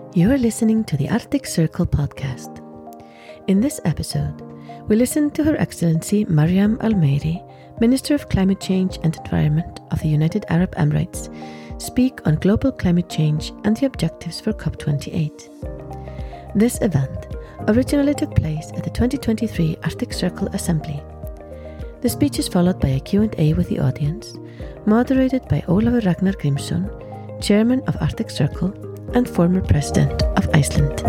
You are listening to the Arctic Circle podcast. In this episode, we listen to Her Excellency Mariam Al-Meiri, Minister of Climate Change and Environment of the United Arab Emirates, speak on global climate change and the objectives for COP28. This event originally took place at the 2023 Arctic Circle Assembly. The speech is followed by a Q&A with the audience, moderated by Ólafur Ragnar Grímsson, Chairman of Arctic Circle and former President of Iceland.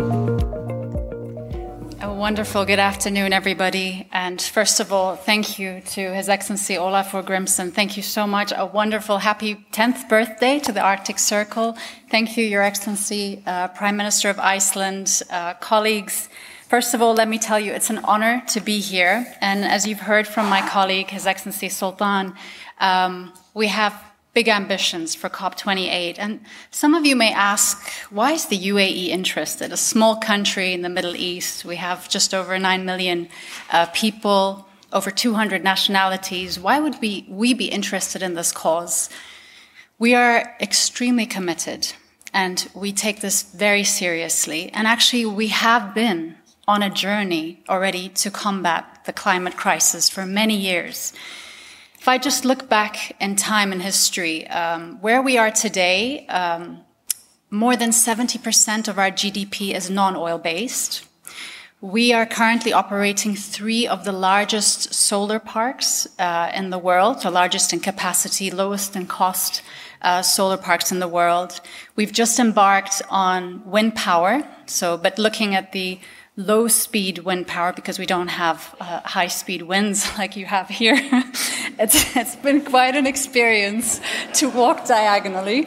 A wonderful good afternoon, everybody. And first of all, thank you to His Excellency Ólafur Grímsson. Thank you so much. A wonderful, happy 10th birthday to the Arctic Circle. Thank you, Your Excellency, Prime Minister of Iceland, colleagues. First of all, let me tell you, it's an honor to be here. And as you've heard from my colleague, His Excellency Sultan, we have big ambitions for COP28. And some of you may ask, why is the UAE interested? A small country in the Middle East. We have just over 9 million people, over 200 nationalities. Why would we be interested in this cause? We are extremely committed, and we take this very seriously. And actually, we have been on a journey already to combat the climate crisis for many years. If I just look back in time and history, where we are today, more than 70% of our GDP is non-oil based. We are currently operating 3 of the largest solar parks in the world, the largest in capacity, lowest in cost solar parks in the world. We've just embarked on wind power, but looking at the low-speed wind power, because we don't have high-speed winds like you have here. It's been quite an experience to walk diagonally,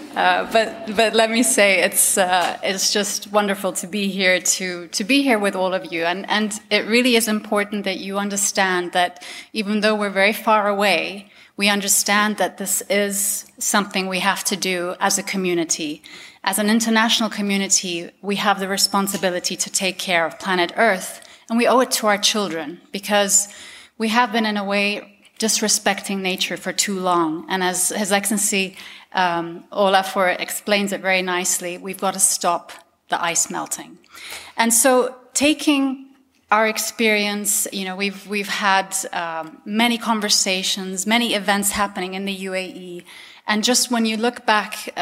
but let me say it's just wonderful to be here to be here with all of you, and it really is important that you understand that even though we're very far away, we understand that this is something we have to do as a community. As an international community, we have the responsibility to take care of planet Earth, and we owe it to our children, because we have been, in a way, disrespecting nature for too long. And as His Excellency Ólafur explains it very nicely, we've got to stop the ice melting. And so taking our experience, we've had many conversations, many events happening in the UAE. And just when you look back,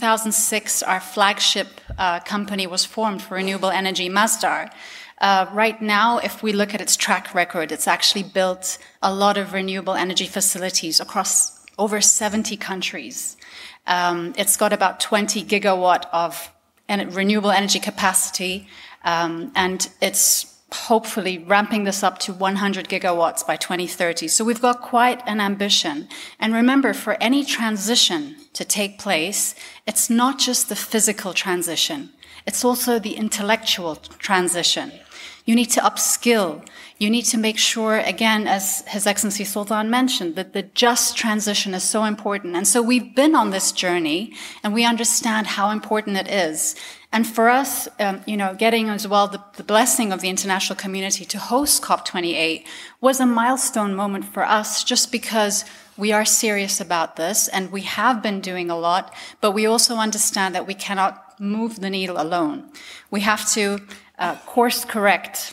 2006, our flagship company was formed for renewable energy, Masdar. Right now, if we look at its track record, it's actually built a lot of renewable energy facilities across over 70 countries. It's got about 20 gigawatt of renewable energy capacity, and it's hopefully ramping this up to 100 gigawatts by 2030. So we've got quite an ambition. And remember, for any transition to take place, it's not just the physical transition. It's also the intellectual transition. You need to upskill. You need to make sure, again, as His Excellency Sultan mentioned, that the just transition is so important. And so we've been on this journey, and we understand how important it is. And for us, getting as well the blessing of the international community to host COP28 was a milestone moment for us, just because we are serious about this, and we have been doing a lot, but we also understand that we cannot move the needle alone. We have to course correct.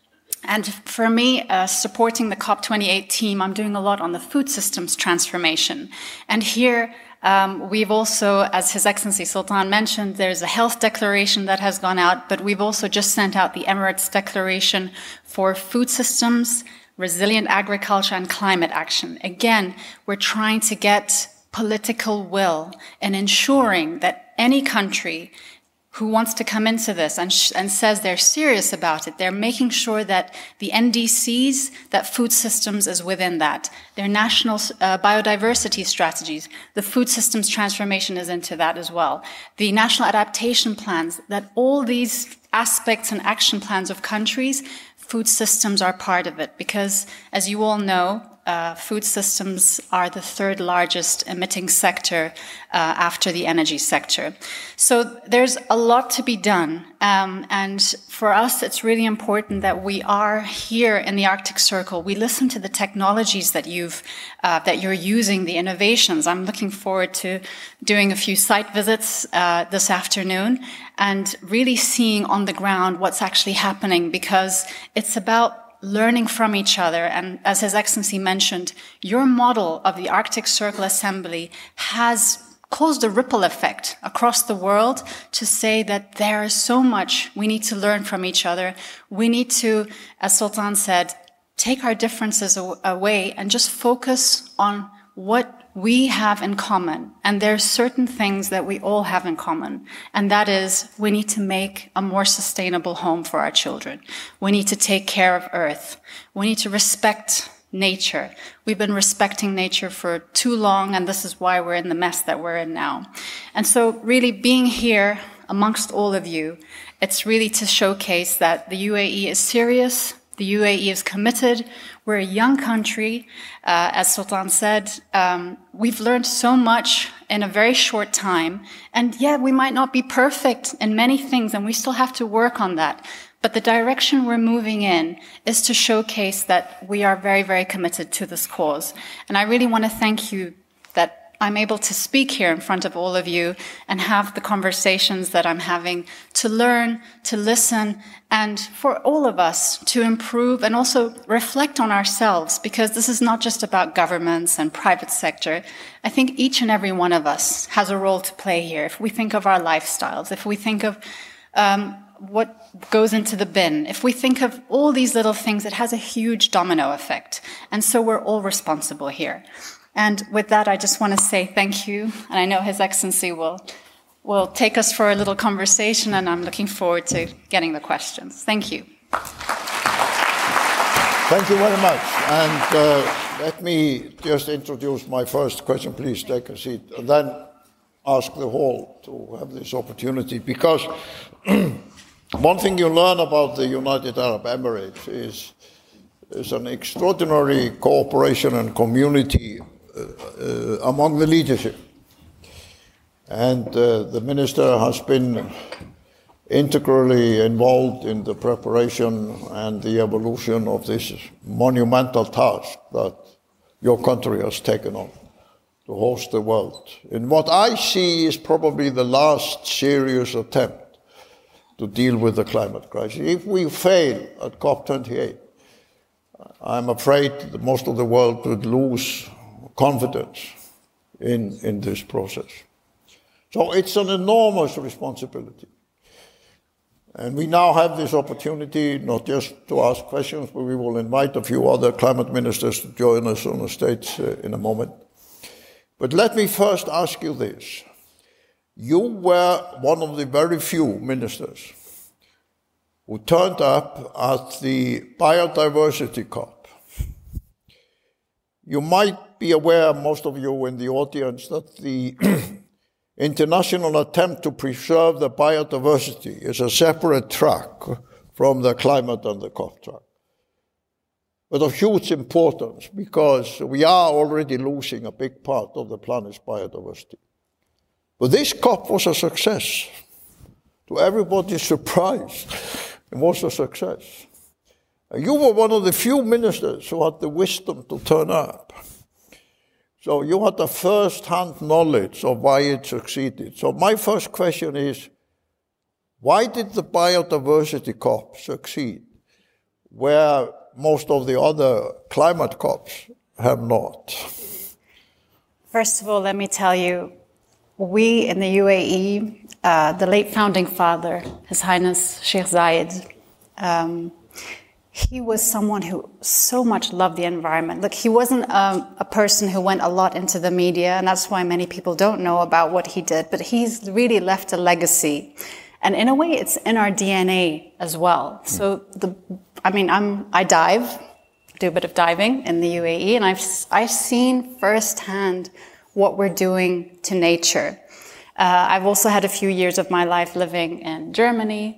And for me, supporting the COP28 team, I'm doing a lot on the food systems transformation. And here, we've also, as His Excellency Sultan mentioned, there's a health declaration that has gone out, but we've also just sent out the Emirates Declaration for food systems, resilient agriculture, and climate action. Again, we're trying to get political will and ensuring that any country who wants to come into this and says they're serious about it, they're making sure that the NDCs, that food systems is within that. Their national biodiversity strategies, the food systems transformation is into that as well. The national adaptation plans, that all these aspects and action plans of countries, food systems are part of it. Because, as you all know, food systems are the third largest emitting sector after the energy sector. So there's a lot to be done. And for us, it's really important that we are here in the Arctic Circle. We listen to the technologies that you're using, the innovations. I'm looking forward to doing a few site visits this afternoon and really seeing on the ground what's actually happening, because it's about learning from each other. And as His Excellency mentioned, your model of the Arctic Circle Assembly has caused a ripple effect across the world to say that there is so much we need to learn from each other. We need to, as Sultan said, take our differences away and just focus on what we have in common. And there's certain things that we all have in common. And that is, we need to make a more sustainable home for our children. We need to take care of Earth. We need to respect nature. We've been respecting nature for too long, and this is why we're in the mess that we're in now. And so really being here amongst all of you, it's really to showcase that the UAE is serious. The UAE is committed. We're a young country. As Sultan said, we've learned so much in a very short time. And yeah, we might not be perfect in many things, and we still have to work on that. But the direction we're moving in is to showcase that we are very, very committed to this cause. And I really want to thank you that I'm able to speak here in front of all of you and have the conversations that I'm having, to learn, to listen, and for all of us to improve and also reflect on ourselves, because this is not just about governments and private sector. I think each and every one of us has a role to play here. If we think of our lifestyles, if we think of what goes into the bin, if we think of all these little things, it has a huge domino effect. And so we're all responsible here. And with that, I just want to say thank you. And I know His Excellency will take us for a little conversation, and I'm looking forward to getting the questions. Thank you. Thank you very much. And let me just introduce my first question. Please take a seat. And then ask the hall to have this opportunity. Because one thing you learn about the United Arab Emirates is an extraordinary cooperation and community among the leadership. And the minister has been integrally involved in the preparation and the evolution of this monumental task that your country has taken on to host the world in what I see is probably the last serious attempt to deal with the climate crisis. If we fail at COP28, I'm afraid that most of the world would lose confidence in this process. So it's an enormous responsibility. And we now have this opportunity not just to ask questions, but we will invite a few other climate ministers to join us on the stage in a moment. But let me first ask you this. You were one of the very few ministers who turned up at the Biodiversity COP. You might be aware, most of you in the audience, that the international attempt to preserve the biodiversity is a separate track from the climate and the COP track. But of huge importance, because we are already losing a big part of the planet's biodiversity. But this COP was a success. To everybody's surprise, it was a success. And you were one of the few ministers who had the wisdom to turn up. So you had the first-hand knowledge of why it succeeded. So my first question is, why did the Biodiversity COP succeed, where most of the other climate COPs have not? First of all, let me tell you, we in the UAE, the late founding father, His Highness Sheikh Zayed, he was someone who so much loved the environment. Look, he wasn't a person who went a lot into the media, and that's why many people don't know about what he did, but he's really left a legacy. And in a way, it's in our DNA as well. So, I dive, do a bit of diving in the UAE, and I've seen firsthand what we're doing to nature. I've also had a few years of my life living in Germany.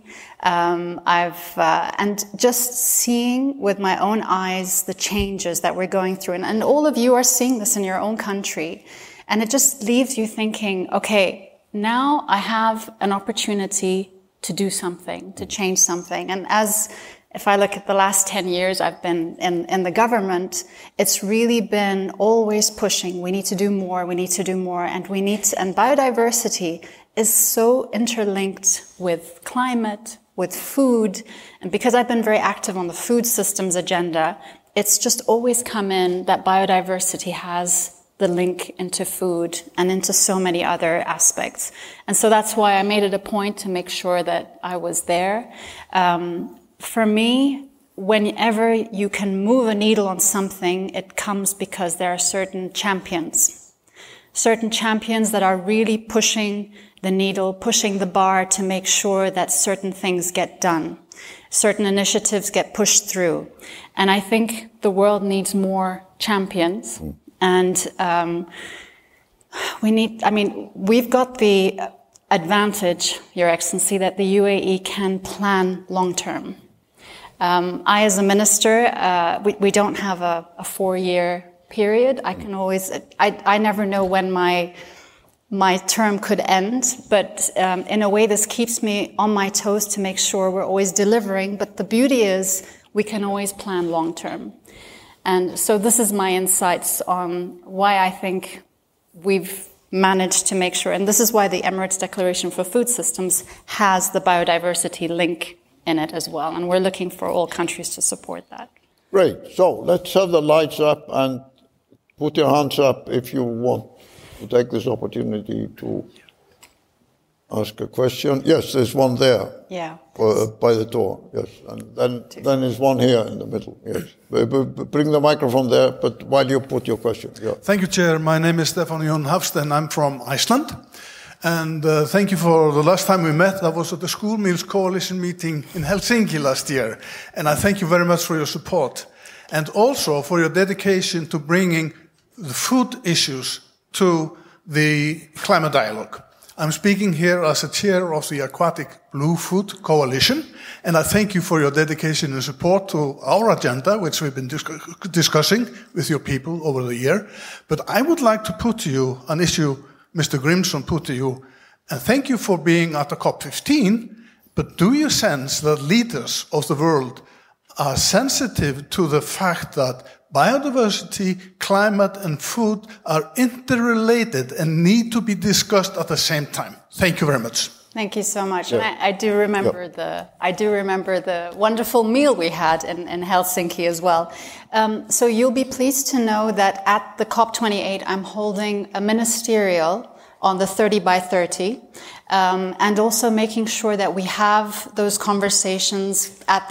And just seeing with my own eyes the changes that we're going through. And all of you are seeing this in your own country. And it just leaves you thinking, okay, now I have an opportunity to do something, to change something. And if I look at the last 10 years I've been in the government, it's really been always pushing. We need to do more, we need to do more, and biodiversity is so interlinked with climate, with food. And because I've been very active on the food systems agenda, it's just always come in that biodiversity has the link into food and into so many other aspects. And so that's why I made it a point to make sure that I was there. For me, whenever you can move a needle on something, it comes because there are certain champions that are really pushing the needle, pushing the bar to make sure that certain things get done. Certain initiatives get pushed through. And I think the world needs more champions. And we've got the advantage, Your Excellency, that the UAE can plan long term. I, as a minister, we don't have a 4-year period. I never know when my term could end, but in a way this keeps me on my toes to make sure we're always delivering. But the beauty is we can always plan long term. And so this is my insights on why I think we've managed to make sure, and this is why the Emirates Declaration for Food Systems has the biodiversity link in it as well. And we're looking for all countries to support that. Great. So let's have the lights up and put your hands up if you want to take this opportunity to ask a question. Yes, there's one there. Yeah. By the door. Yes, and then there's one here in the middle. Yes. Bring the microphone there, but while you put your question. Yeah. Thank you, Chair. My name is Stefán Jón Hafstein. I'm from Iceland. And thank you for the last time we met. That was at the School Meals Coalition meeting in Helsinki last year. And I thank you very much for your support. And also for your dedication to bringing the food issues to the climate dialogue. I'm speaking here as a chair of the Aquatic Blue Food Coalition, and I thank you for your dedication and support to our agenda, which we've been discussing with your people over the year. But I would like to put to you an issue Mr. Grímsson put to you, and thank you for being at the COP15, but do you sense that leaders of the world are sensitive to the fact that biodiversity, climate, and food are interrelated and need to be discussed at the same time? Thank you very much. Thank you so much. Yeah. And I do remember the wonderful meal we had in Helsinki as well. So you'll be pleased to know that at the COP28, I'm holding a ministerial on the 30 by 30, and also making sure that we have those conversations at the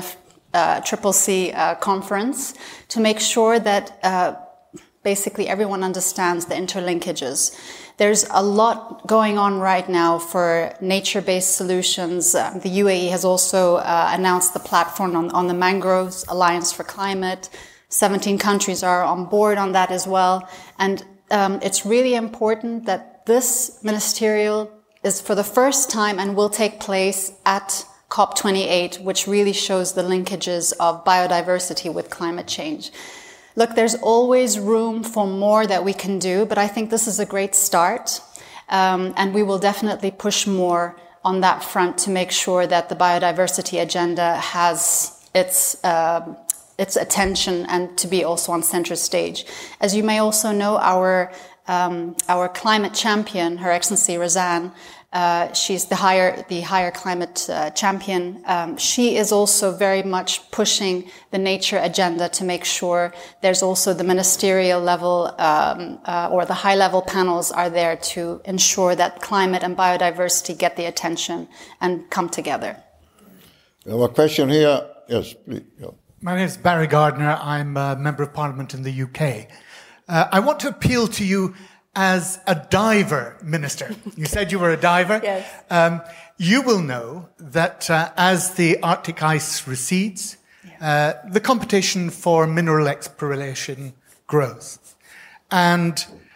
UNFCCC conference to make sure that basically everyone understands the interlinkages. There's a lot going on right now for nature-based solutions. The UAE has also announced the platform on the Mangroves Alliance for Climate. 17 countries are on board on that as well. And it's really important that this ministerial is for the first time and will take place at COP28, which really shows the linkages of biodiversity with climate change. Look, there's always room for more that we can do, but I think this is a great start. And we will definitely push more on that front to make sure that the biodiversity agenda has its attention and to be also on center stage. As you may also know, our climate champion, Her Excellency Razan, she's the higher climate champion. She is also very much pushing the nature agenda to make sure there's also the ministerial level or the high-level panels are there to ensure that climate and biodiversity get the attention and come together. We have a question here. Yes, please. Yeah. My name is Barry Gardner. I'm a Member of Parliament in the UK. I want to appeal to you as a diver minister. You said you were a diver. Yes. You will know that as the Arctic ice recedes, the competition for mineral exploration grows. And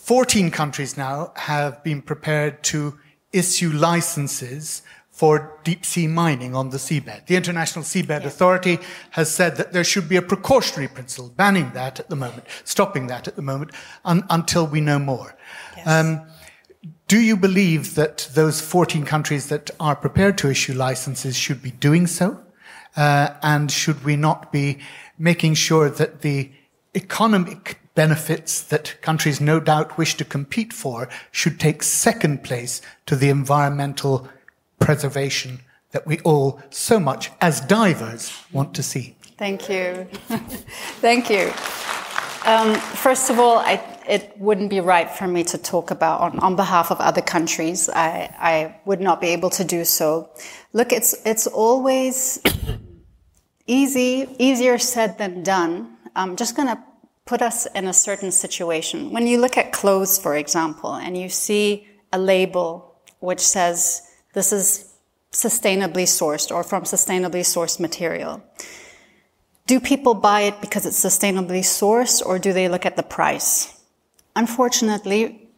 14 countries now have been prepared to issue licenses for deep-sea mining on the seabed. The International Seabed Authority has said that there should be a precautionary principle banning that at the moment, stopping that at the moment, until we know more. Yes. Do you believe that those 14 countries that are prepared to issue licenses should be doing so? And should we not be making sure that the economic benefits that countries no doubt wish to compete for should take second place to the environmental preservation that we all so much as divers want to see? Thank you. Thank you. First of all, it wouldn't be right for me to talk about on behalf of other countries. I would not be able to do so. Look, it's always easier said than done. I'm just going to put us in a certain situation. When you look at clothes, for example, and you see a label which says this is sustainably sourced or from sustainably sourced material, do people buy it because it's sustainably sourced, or do they look at the price? Unfortunately,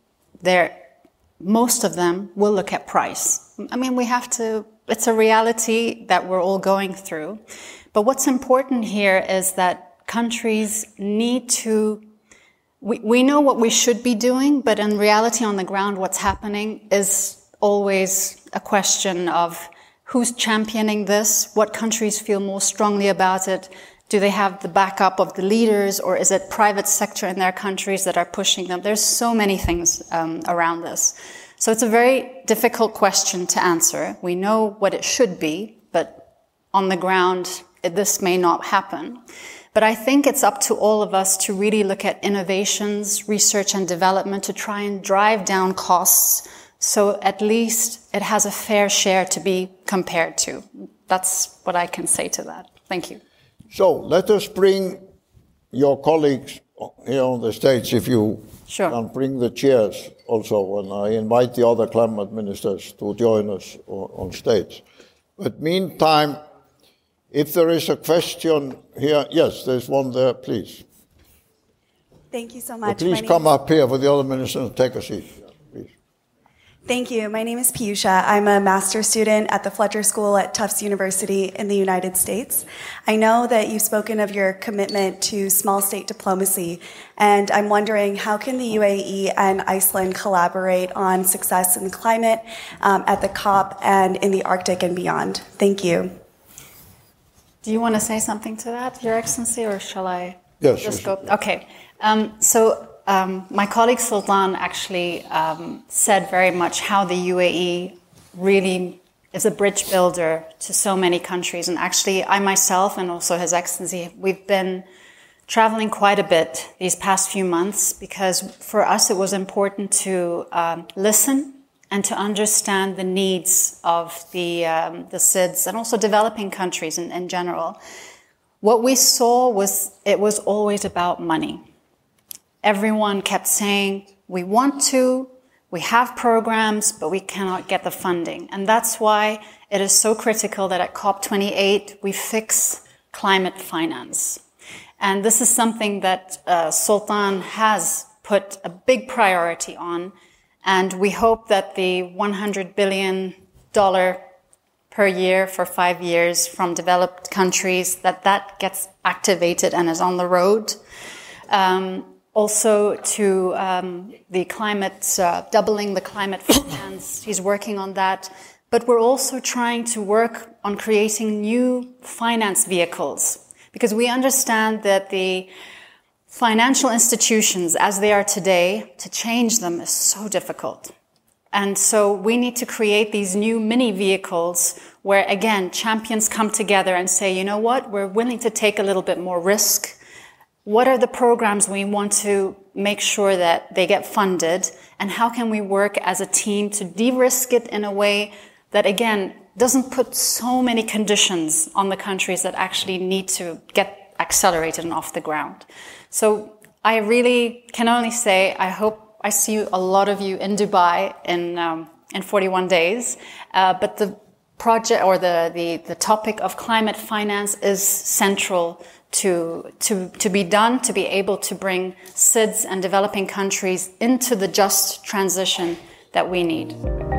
most of them will look at price. I mean, it's a reality that we're all going through. But what's important here is that countries need to, we know what we should be doing, but in reality on the ground, what's happening is always a question of who's championing this, what countries feel more strongly about it, do they have the backup of the leaders, or is it private sector in their countries that are pushing them? There's so many things around this. So it's a very difficult question to answer. We know what it should be, but on the ground, this may not happen. But I think it's up to all of us to really look at innovations, research and development to try and drive down costs, so at least it has a fair share to be compared to. That's what I can say to that. Thank you. So let us bring your colleagues here on the stage, if you can bring the chairs also, and I invite the other climate ministers to join us on stage. But meantime, if there is a question here, yes, there's one there, please. Thank you so much. But please come up here with the other ministers and take a seat. Please. Thank you. My name is Piyusha. I'm a master's student at the Fletcher School at Tufts University in the United States. I know that you've spoken of your commitment to small state diplomacy, and I'm wondering how can the UAE and Iceland collaborate on success in climate at the COP and in the Arctic and beyond? Thank you. Do you want to say something to that, Your Excellency, or shall I just go? Okay. My colleague Sultan actually said very much how the UAE really is a bridge builder to so many countries. And actually, I myself and also His Excellency, we've been traveling quite a bit these past few months because for us it was important to listen and to understand the needs of the SIDS and also developing countries in general. What we saw was it was always about money. Everyone kept saying, we want to, we have programs, but we cannot get the funding. And that's why it is so critical that at COP28 we fix climate finance. And this is something that Sultan has put a big priority on. And we hope that the $100 billion per year for 5 years from developed countries, that gets activated and is on the road. Also to the climate, doubling the climate finance, he's working on that. But we're also trying to work on creating new finance vehicles because we understand that the financial institutions as they are today, to change them is so difficult. And so we need to create these new mini vehicles where, again, champions come together and say, you know what, we're willing to take a little bit more risk. What are the programs we want to make sure that they get funded? And how can we work as a team to de-risk it in a way that, again, doesn't put so many conditions on the countries that actually need to get accelerated and off the ground? So I really can only say I hope I see a lot of you in Dubai in 41 days. But the project or the topic of climate finance is central to be done, to be able to bring SIDS and developing countries into the just transition that we need.